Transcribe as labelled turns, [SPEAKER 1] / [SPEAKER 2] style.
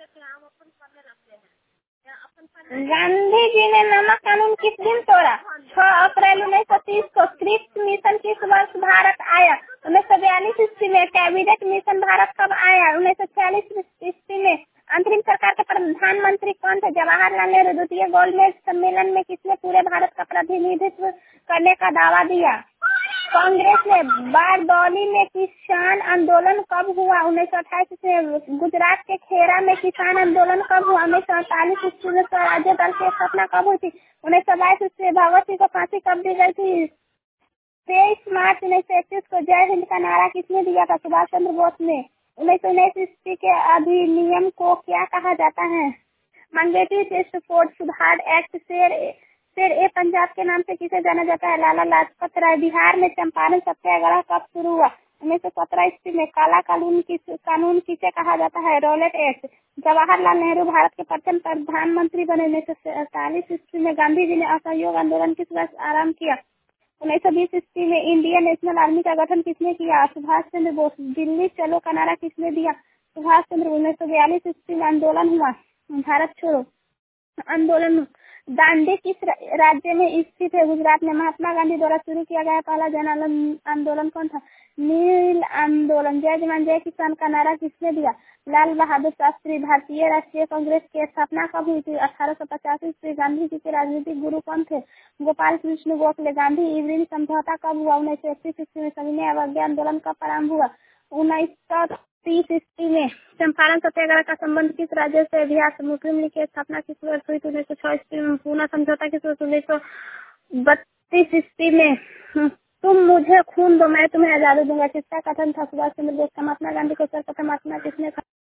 [SPEAKER 1] गांधी जी ने नमक कानून किस दिन तोड़ा? 6 अप्रैल 1930 को। क्रिप्स मिशन किस वर्ष भारत आया? 1942 ईस्वी में। कैबिनेट मिशन भारत कब आया? 1946 ईस्वी में। अंतरिम सरकार के प्रधानमंत्री कौन थे? जवाहरलाल नेहरू। द्वितीय गोलमेज सम्मेलन में किसने पूरे भारत का प्रतिनिधित्व करने का दावा दिया? कांग्रेस ने। बारडोली में किसान आंदोलन कब हुआ? 1928 में। गुजरात के खेरा में किसान आंदोलन कब हुआ? 1948 ईस्वी में। स्वराज्य दल की स्थापना कब हुई थी? 1922 ईस्वी। भगत सिंह को फांसी कब दी गई थी? 23 मार्च 1931 को। जय हिंद का नारा किसने दिया था? सुभाष चंद्र बोस ने। 1919 ईस्वी के अधिनियम को क्या कहा जाता है? मंगेती टेस्ट फोर्ट सुधार एक्ट। शेर ए पंजाब के नाम से किसे जाना जाता है? लाला लाजपत राय। बिहार में चंपारण सत्याग्रह कब शुरू हुआ? 1917 ईस्वी में। काला कानून किसे कहा जाता है? Rowlatt act. जवाहरलाल नेहरू भारत के प्रथम प्रधानमंत्री बने 1947 ईस्वी में। गांधी जी ने असहयोग आंदोलन किस वर्ष आरम्भ किया? 1920 ईस्वी में। इंडियन नेशनल आर्मी का गठन किसने किया? सुभाष चंद्र बोस। दिल्ली चलो का नारा किसने दिया? सुभाष चंद्र। 1942 ईस्वी में आंदोलन हुआ भारत छोड़ो आंदोलन। दांडी किस राज्य में स्थित है? गुजरात में। महात्मा गांधी द्वारा शुरू किया गया पहला जन आंदोलन कौन था? नील आंदोलन। जय जवान जय किसान का नारा किसने दिया? लाल बहादुर शास्त्री। भारतीय राष्ट्रीय कांग्रेस की स्थापना कब हुई थी? 1850 ईस्वी। गांधी जी के राजनीतिक गुरु कौन थे? गोपाल कृष्ण गोखले। गांधी इरविन समझौता कब हुआ? 1931 ईस्वी में। सविनय अवज्ञा आंदोलन कब प्रारंभ हुआ? 1930 ईस्वी में। चंपारण सत्याग्रह का संबंध किस राज्य से? बिहार से। मुस्लिम लीग की स्थापना किस वर्ष हुई थी? 1906 ईस्वी में। पूना समझौता किस वर्ष? 1932 ईस्वी में। तुम मुझे खून दो मैं तुम्हें आजादी दूंगा किसका कथन था? सुभाष चंद्र बोस का। महात्मा गांधी को सर्वप्रथम महात्मा किसने